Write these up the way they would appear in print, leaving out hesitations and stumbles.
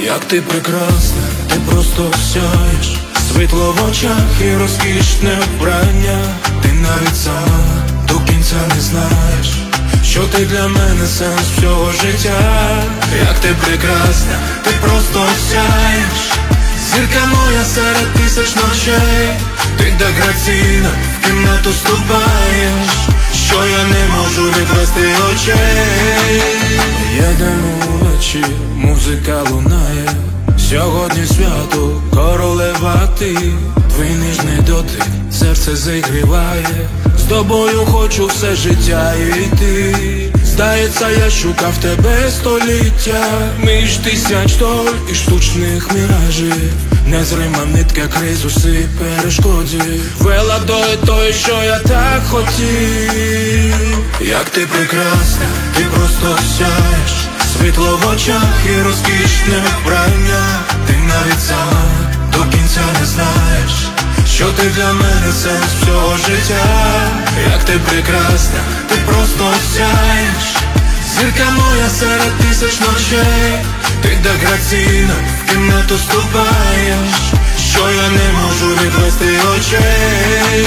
Як ти прекрасна, ти просто сяєш, світло в очах і розкішне вбрання. Ти навіть сама до кінця не знаєш, що ти для мене сенс всього життя. Як ти прекрасна, ти просто сяєш, зірка моя серед тисяч ночей. Ти так граційно в кімнату ступаєш, що я не можу відвести очей. Їдемо вночі, музика лунає, сьогодні свято, королева ти. Твій ніжний дотик серце зігріває, з тобою хочу все життя йти. Здається, я шукав тебе століття, між тисяч доль і штучних міражів. Незрима нитка крізь усі перешкоди вела до той, що я так хотів. Як ти прекрасна, ти просто сяєш, світло в очах і розкішне вбрання. Ти навіть сама до кінця не знаєш, що ти для мене сенс всього життя. Як ти прекрасна, ти просто сяєш, зірка моя серед тисяч ночей. Ти так граційно в кімнату ступаєш, що я не можу відвести очей.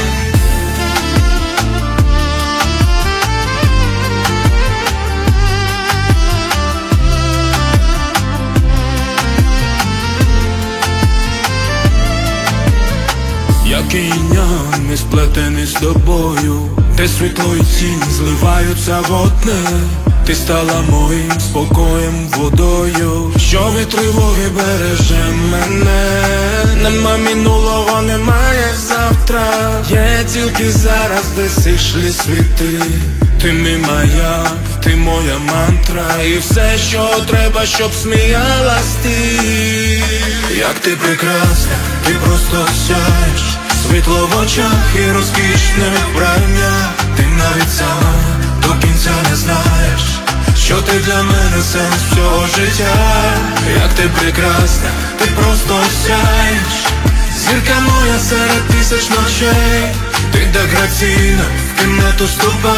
Який інь-янь, ми сплетені з тобою, де світло і тінь зливаються в одне. Ти стала моїм спокоєм, водою, що від тривоги береже мене. Нема минулого, немає завтра, є тільки зараз, де зійшли світи. Ти мій маяк, ти моя мантра, і все, що треба, щоб сміялась ти. Як ти прекрасна, ти просто сяєш, світло в очах і розкішне вбрання. Ти навіть сама до кінця не знаєш, що ти для мене сенс всього життя. Як ти прекрасна, ти просто сяєш, зірка моя серед тисяч ночей. Ти так граційно в кімнату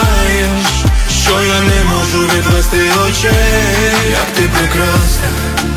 ступаєш, що я не можу відвести очей. Як ти прекрасна.